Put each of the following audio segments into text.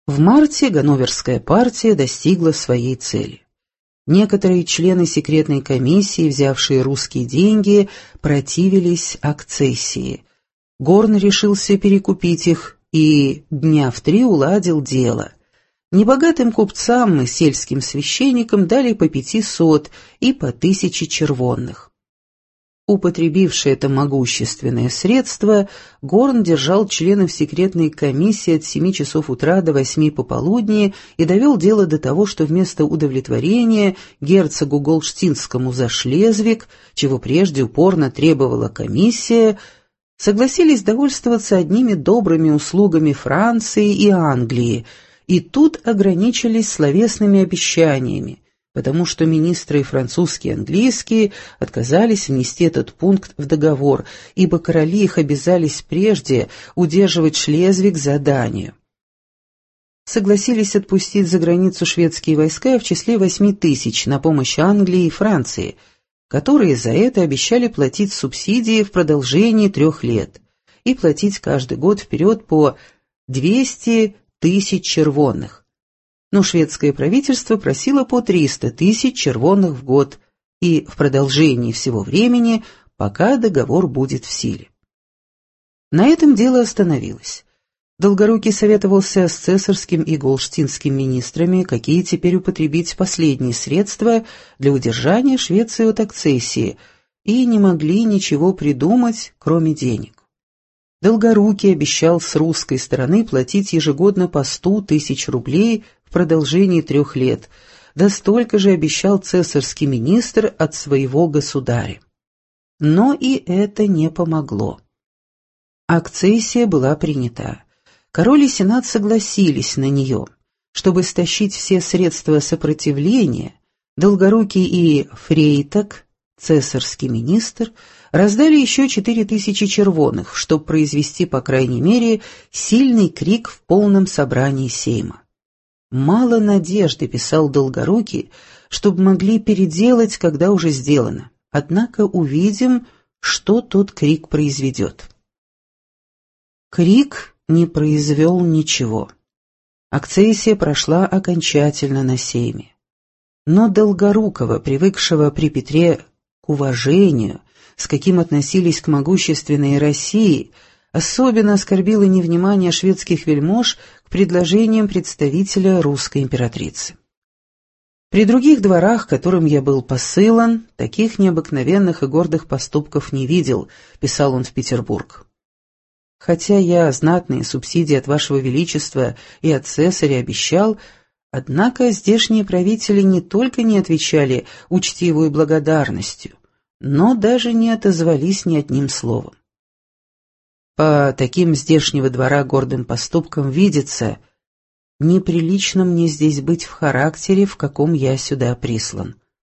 В марте Ганноверская партия достигла своей цели. Некоторые члены секретной комиссии, взявшие русские деньги, противились акцессии. Горн решился перекупить их и дня в 3 уладил дело. Небогатым купцам и сельским священникам дали по 500 и по 1000 червонных. Употребивший это могущественное средство, Горн держал членов секретной комиссии от 7 часов утра до 8 пополудни и довел дело до того, что вместо удовлетворения герцогу Голштинскому за Шлезвиг, чего прежде упорно требовала комиссия, согласились довольствоваться одними добрыми услугами Франции и Англии, и тут ограничились словесными обещаниями, потому что министры французские и английские отказались внести этот пункт в договор, ибо короли их обязались прежде удерживать Шлезвиг за данью. Согласились отпустить за границу шведские войска в числе 8000 на помощь Англии и Франции, которые за это обещали платить субсидии в продолжении 3 лет и платить каждый год вперед по 200 000 червонных. Но шведское правительство просило по 300 000 червонных в год и в продолжении всего времени, пока договор будет в силе. На этом дело остановилось. Долгорукий советовался с цесарским и голштинским министрами, какие теперь употребить последние средства для удержания Швеции от акцессии, и не могли ничего придумать, кроме денег. Долгорукий обещал с русской стороны платить ежегодно по 100 000 рублей в продолжении 3 лет, да столько же обещал цесарский министр от своего государя. Но и это не помогло. Акцессия была принята. Король и сенат согласились на нее. Чтобы стащить все средства сопротивления, Долгорукий и Фрейтаг, цесарский министр, раздали еще 4000 червонных, чтобы произвести, по крайней мере, сильный крик в полном собрании сейма. «Мало надежды», — писал Долгорукий, — «чтобы могли переделать, когда уже сделано. Однако увидим, что тот крик произведет». Крик не произвел ничего. Акцессия прошла окончательно на сейме. Но Долгорукова, привыкшего при Петре к уважению, с каким относились к могущественной России, особенно оскорбило невнимание шведских вельмож к предложениям представителя русской императрицы. При других дворах, которым я был посылан, таких необыкновенных и гордых поступков не видел, писал он в Петербург. Хотя я знатные субсидии от вашего величества и от цесаря обещал, однако здешние правители не только не отвечали учтивой благодарностью, но даже не отозвались ни одним словом. По таким здешнего двора гордым поступкам видится, неприлично мне здесь быть в характере, в каком я сюда прислан.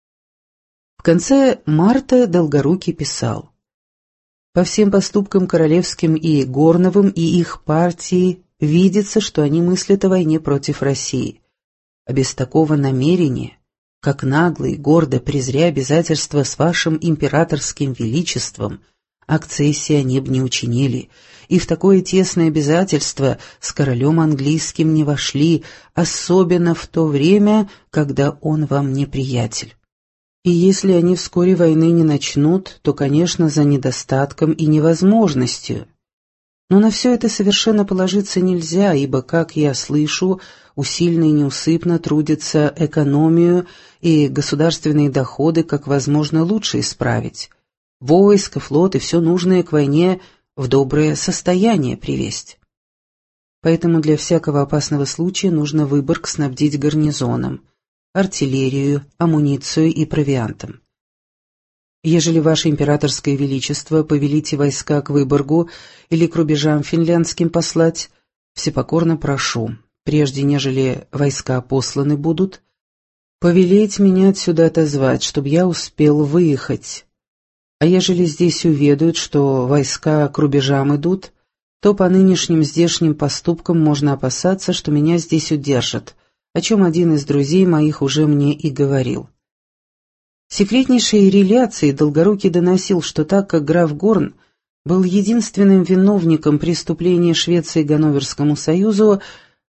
В конце марта Долгорукий писал: «По всем поступкам королевским и Горновым и их партии видится, что они мыслят о войне против России, а без такого намерения, как нагло и гордо презря обязательства с вашим императорским величеством, акцессии они б не учинили, и в такое тесное обязательство с королем английским не вошли, особенно в то время, когда он вам неприятель. И если они вскоре войны не начнут, то, конечно, за недостатком и невозможностью. Но на все это совершенно положиться нельзя, ибо, как я слышу, усильно и неусыпно трудится экономию и государственные доходы как возможно лучше исправить, войско, флот и все нужное к войне в доброе состояние привести. Поэтому для всякого опасного случая нужно Выборг снабдить гарнизоном, артиллерию, амуницию и провиантом. Ежели ваше императорское величество повелите войска к Выборгу или к рубежам финляндским послать, всепокорно прошу, прежде нежели войска посланы будут, повелеть меня отсюда отозвать, чтобы я успел выехать. А ежели здесь уведают, что войска к рубежам идут, то по нынешним здешним поступкам можно опасаться, что меня здесь удержат, о чем один из друзей моих уже мне и говорил. Секретнейшей реляции Долгорукий доносил, что так как граф Горн был единственным виновником преступления Швеции Ганноверскому союзу,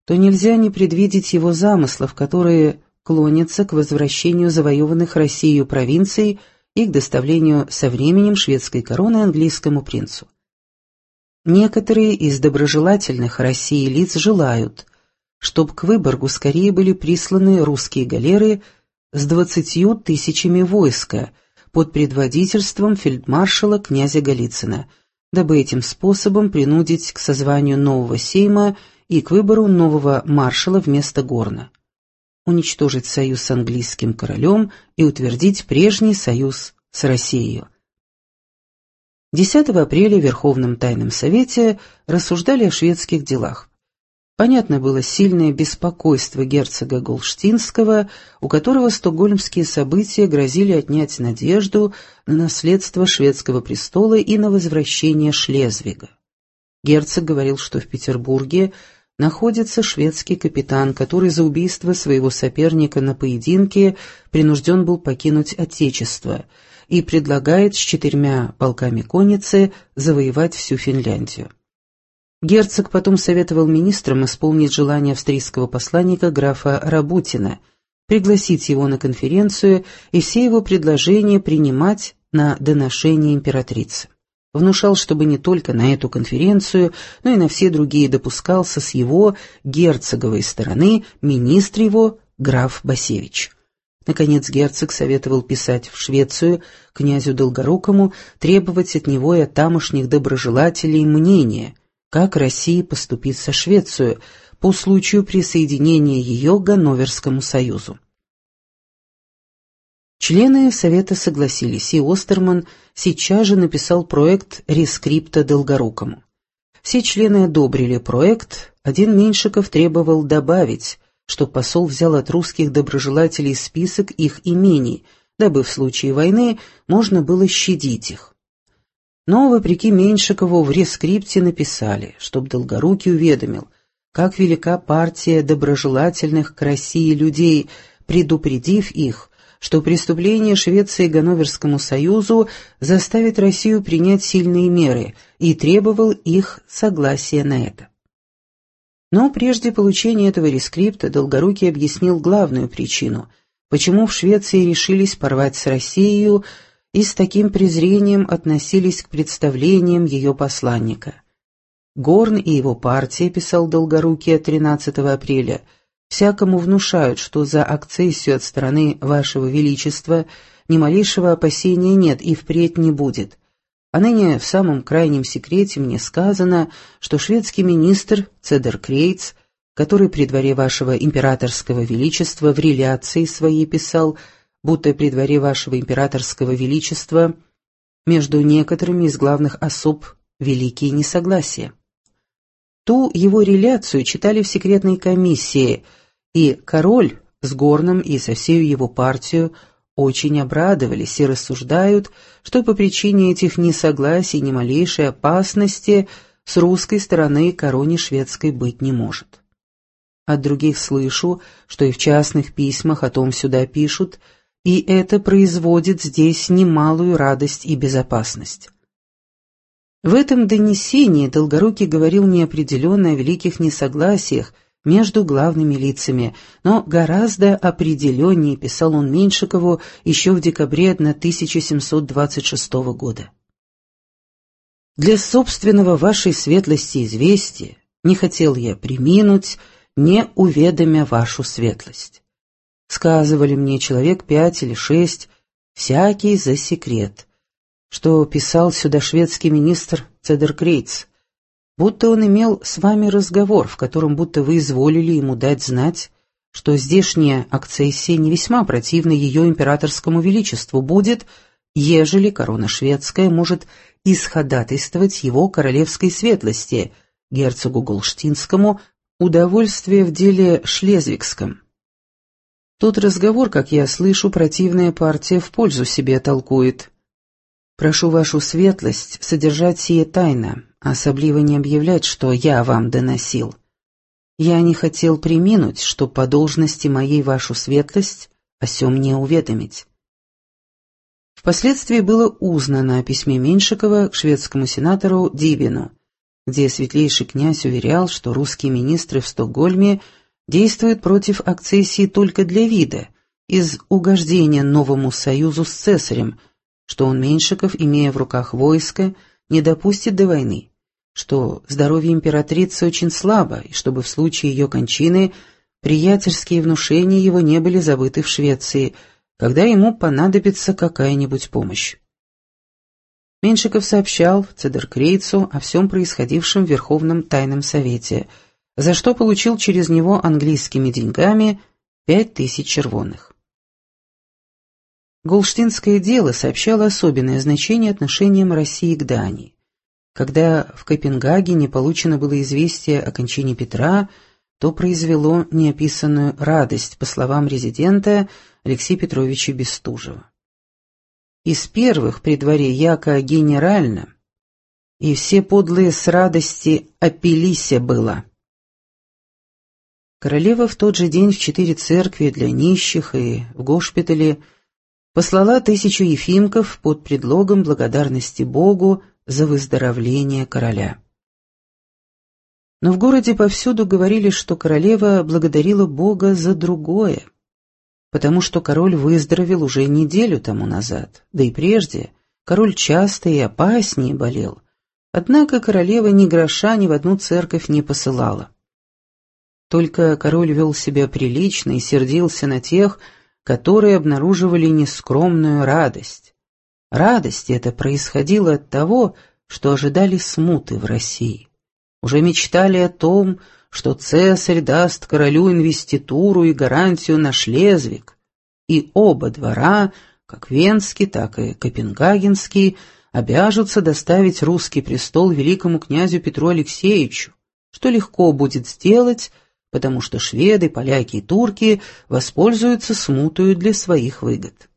то нельзя не предвидеть его замыслов, которые клонятся к возвращению завоеванных Россией провинций и к доставлению со временем шведской короны английскому принцу. Некоторые из доброжелательных России лиц желают, чтобы к Выборгу скорее были присланы русские галеры с 20 тысячами войска под предводительством фельдмаршала князя Голицына, дабы этим способом принудить к созванию нового сейма и к выбору нового маршала вместо Горна, уничтожить союз с английским королем и утвердить прежний союз с Россией. 10 апреля в Верховном Тайном Совете рассуждали о шведских делах. Понятно было сильное беспокойство герцога Голштинского, у которого стокгольмские события грозили отнять надежду на наследство шведского престола и на возвращение Шлезвига. Герцог говорил, что в Петербурге находится шведский капитан, который за убийство своего соперника на поединке принужден был покинуть Отечество, и предлагает с 4 полками конницы завоевать всю Финляндию. Герцог потом советовал министрам исполнить желание австрийского посланника графа Рабутина, пригласить его на конференцию и все его предложения принимать на доношение императрицы. Внушал, чтобы не только на эту конференцию, но и на все другие допускался с его герцоговой стороны министр его граф Басевич. Наконец герцог советовал писать в Швецию князю Долгорукому, требовать от него и от тамошних доброжелателей мнения, как Россия поступит со Швецией по случаю присоединения ее к Ганноверскому союзу. Члены Совета согласились, и Остерман сейчас же написал проект рескрипта Долгорукому. Все члены одобрили проект, один Меньшиков требовал добавить, что посол взял от русских доброжелателей список их имений, дабы в случае войны можно было щадить их. Но, вопреки Меньшикову, в рескрипте написали, чтоб Долгорукий уведомил, как велика партия доброжелательных к России людей, предупредив их, что преступление Швеции к Ганноверскому союзу заставит Россию принять сильные меры, и требовал их согласия на это. Но прежде получения этого рескрипта Долгорукий объяснил главную причину, почему в Швеции решились порвать с Россией и с таким презрением относились к представлениям ее посланника. Горн и его партия, писал Долгорукий 13 апреля, всякому внушают, что за акцессию от стороны вашего величества ни малейшего опасения нет и впредь не будет. А ныне в самом крайнем секрете мне сказано, что шведский министр Цедеркрейц, который при дворе вашего императорского величества в реляции своей писал, будто при дворе вашего императорского величества между некоторыми из главных особ великие несогласия. Ту его реляцию читали в секретной комиссии, и король с Горном и со всею его партию очень обрадовались и рассуждают, что по причине этих несогласий ни малейшей опасности с русской стороны короне шведской быть не может. От других слышу, что и в частных письмах о том сюда пишут, и это производит здесь немалую радость и безопасность. В этом донесении Долгорукий говорил неопределенно о великих несогласиях между главными лицами, но гораздо определеннее писал он Меньшикову еще в декабре 1726 года. «Для собственного вашей светлости известия не хотел я преминуть, не уведомя вашу светлость. Сказывали мне человек 5 или 6, всякий за секрет, что писал сюда шведский министр Цедеркрейц, будто он имел с вами разговор, в котором будто вы изволили ему дать знать, что здешняя акцессия не весьма противна ее императорскому величеству будет, ежели корона шведская может исходатайствовать его королевской светлости, герцогу Голштинскому, удовольствие в деле Шлезвигском. Тот разговор, как я слышу, противная партия в пользу себе толкует. Прошу вашу светлость содержать сие тайно, особливо не объявлять, что я вам доносил. Я не хотел преминуть, что по должности моей вашу светлость о сём не уведомить». Впоследствии было узнано о письме Меньшикова к шведскому сенатору Дивину, где светлейший князь уверял, что русские министры в Стокгольме действуют против акцессии только для вида, из угождения новому союзу с цесарем, что он, Меньшиков, имея в руках войско, не допустит до войны, что здоровье императрицы очень слабо, и чтобы в случае ее кончины приятельские внушения его не были забыты в Швеции, когда ему понадобится какая-нибудь помощь. Меньшиков сообщал Цедеркрейцу о всем происходившем в Верховном Тайном Совете, за что получил через него английскими деньгами 5000 червоных. Голштинское дело сообщало особенное значение отношениям России к Дании. Когда в Копенгагене получено было известие о кончине Петра, то произвело неописанную радость, по словам резидента Алексея Петровича Бестужева. Из первых при дворе яко генерально, и все подлые с радости опилися было. Королева в тот же день в 4 церкви для нищих и в госпитале послала 1000 ефимков под предлогом благодарности Богу за выздоровление короля. Но в городе повсюду говорили, что королева благодарила Бога за другое, потому что король выздоровел уже неделю тому назад, да и прежде король часто и опаснее болел, однако королева ни гроша ни в одну церковь не посылала. Только король вел себя прилично и сердился на тех, которые обнаруживали нескромную радость. Радость эта происходила от того, что ожидали смуты в России. Уже мечтали о том, что цесарь даст королю инвеституру и гарантию на Шлезвиг, и оба двора, как Венский, так и Копенгагенский, обяжутся доставить русский престол великому князю Петру Алексеевичу, что легко будет сделать, потому что шведы, поляки и турки воспользуются смутою для своих выгод.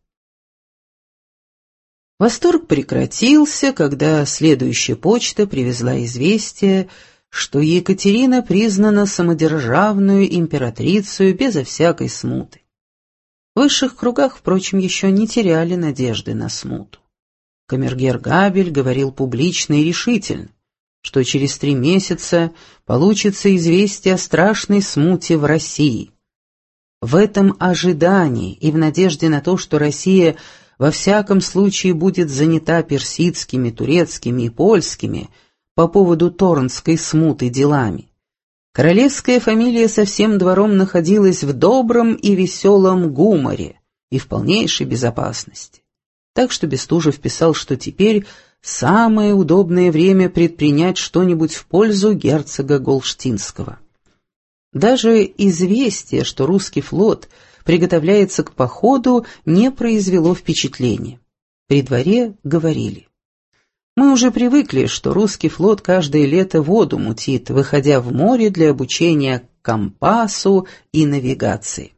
Восторг прекратился, когда следующая почта привезла известие, что Екатерина признана самодержавную императрицей безо всякой смуты. В высших кругах, впрочем, еще не теряли надежды на смуту. Камергер Габель говорил публично и решительно, что через 3 месяца получится известие о страшной смуте в России. В этом ожидании и в надежде на то, что Россия во всяком случае будет занята персидскими, турецкими и польскими по поводу Торнской смуты делами, королевская фамилия со всем двором находилась в добром и веселом гуморе и в полнейшей безопасности. Так что Бестужев писал, что теперь самое удобное время предпринять что-нибудь в пользу герцога Голштинского. Даже известие, что русский флот приготовляется к походу, не произвело впечатления. При дворе говорили: «Мы уже привыкли, что русский флот каждое лето воду мутит, выходя в море для обучения компасу и навигации».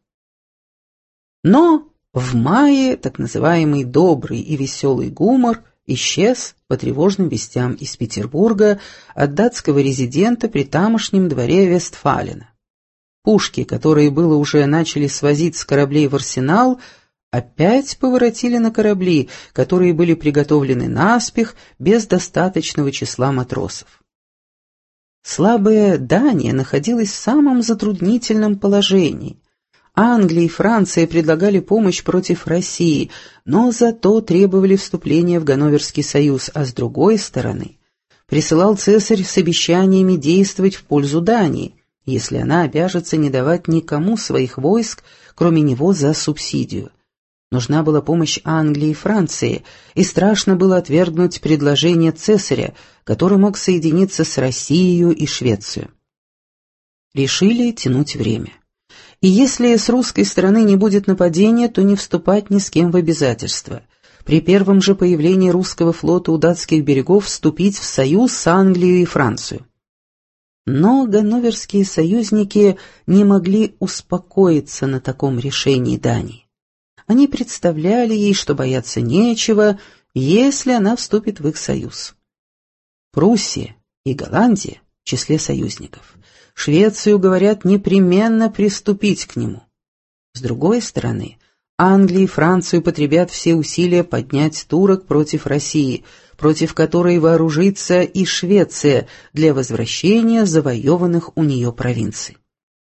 Но в мае так называемый добрый и веселый гумор исчез по тревожным вестям из Петербурга от датского резидента при тамошнем дворе Вестфалена. Пушки, которые было уже начали свозить с кораблей в арсенал, опять поворотили на корабли, которые были приготовлены наспех без достаточного числа матросов. Слабая Дания находилась в самом затруднительном положении. Англия и Франция предлагали помощь против России, но зато требовали вступления в Ганноверский союз, а с другой стороны присылал цесарь с обещаниями действовать в пользу Дании, если она обяжется не давать никому своих войск, кроме него, за субсидию. Нужна была помощь Англии и Франции, и страшно было отвергнуть предложение цесаря, который мог соединиться с Россией и Швецией. Решили тянуть время. И если с русской стороны не будет нападения, то не вступать ни с кем в обязательства. При первом же появлении русского флота у датских берегов вступить в союз с Англией и Францией. Но ганноверские союзники не могли успокоиться на таком решении Дании. Они представляли ей, что бояться нечего, если она вступит в их союз. Пруссия и Голландия в числе союзников. Швецию, говорят, непременно приступить к нему. С другой стороны, Англия и Франция употребят все усилия поднять турок против России, против которой вооружится и Швеция для возвращения завоеванных у нее провинций.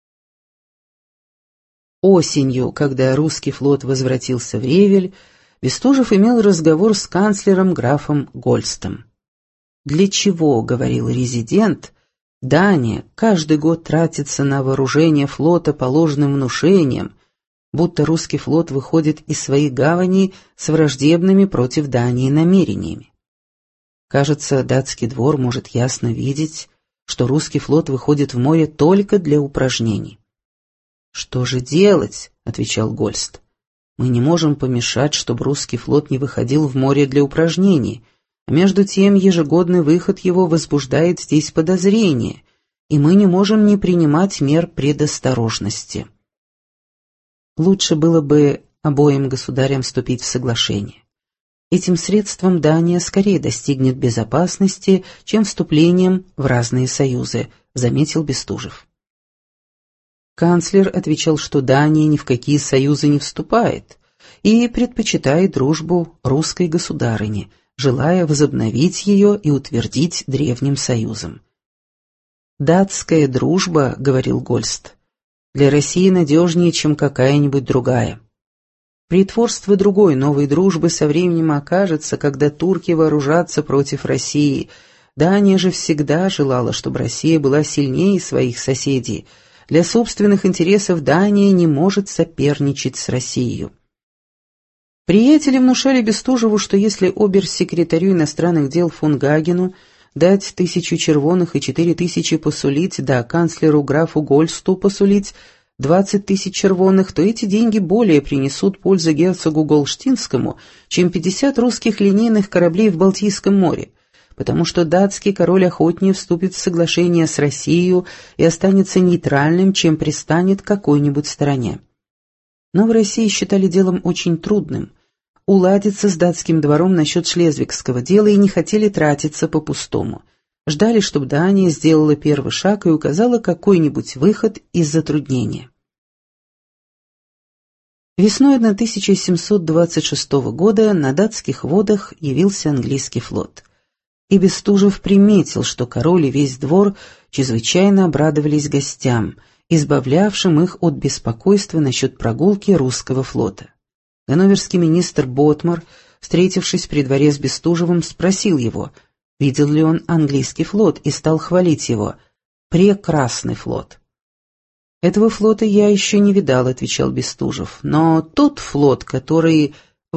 Осенью, когда русский флот возвратился в Ревель, Бестужев имел разговор с канцлером графом Гольстом. «Для чего, — говорил резидент, — Дания каждый год тратится на вооружение флота по ложным внушениям, будто русский флот выходит из своих гаваней с враждебными против Дании намерениями? Кажется, датский двор может ясно видеть, что русский флот выходит в море только для упражнений». «Что же делать?» — отвечал Гольст. «Мы не можем помешать, чтобы русский флот не выходил в море для упражнений, а между тем ежегодный выход его возбуждает здесь подозрения, и мы не можем не принимать мер предосторожности. Лучше было бы обоим государям вступить в соглашение. Этим средством Дания скорее достигнет безопасности, чем вступлением в разные союзы», — заметил Бестужев. Канцлер отвечал, что Дания ни в какие союзы не вступает и предпочитает дружбу русской государыни, желая возобновить ее и утвердить древним союзом. «Датская дружба, — говорил Гольст, — для России надежнее, чем какая-нибудь другая. Притворство другой новой дружбы со временем окажется, когда турки вооружатся против России. Дания же всегда желала, чтобы Россия была сильнее своих соседей. Для собственных интересов Дания не может соперничать с Россией». Приятели внушали Бестужеву, что если обер-секретарю иностранных дел фон Гагену дать 1000 червоных и 4000 посулить, да канцлеру графу Гольсту посулить 20 000 червоных, то эти деньги более принесут пользу герцогу Голштинскому, чем 50 русских линейных кораблей в Балтийском море, потому что датский король охотнее вступит в соглашение с Россией и останется нейтральным, чем пристанет к какой-нибудь стороне. Но в России считали делом очень трудным уладиться с датским двором насчет шлезвигского дела и не хотели тратиться по-пустому. Ждали, чтобы Дания сделала первый шаг и указала какой-нибудь выход из затруднения. Весной 1726 года на датских водах явился английский флот. И Бестужев приметил, что король и весь двор чрезвычайно обрадовались гостям, избавлявшим их от беспокойства насчет прогулки русского флота. Ганноверский министр Ботмар, встретившись при дворе с Бестужевым, спросил его, видел ли он английский флот, и стал хвалить его. «Прекрасный флот». «Этого флота я еще не видал», — отвечал Бестужев, «но тот флот, который в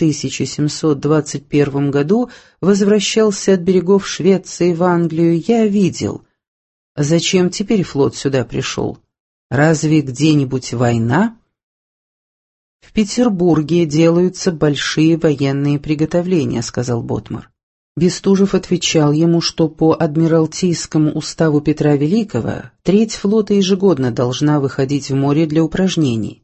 1721 году возвращался от берегов Швеции в Англию, я видел. Зачем теперь флот сюда пришел? Разве где-нибудь война?» «В Петербурге делаются большие военные приготовления», — сказал Ботмар. Бестужев отвечал ему, что по Адмиралтейскому уставу Петра Великого треть флота ежегодно должна выходить в море для упражнений,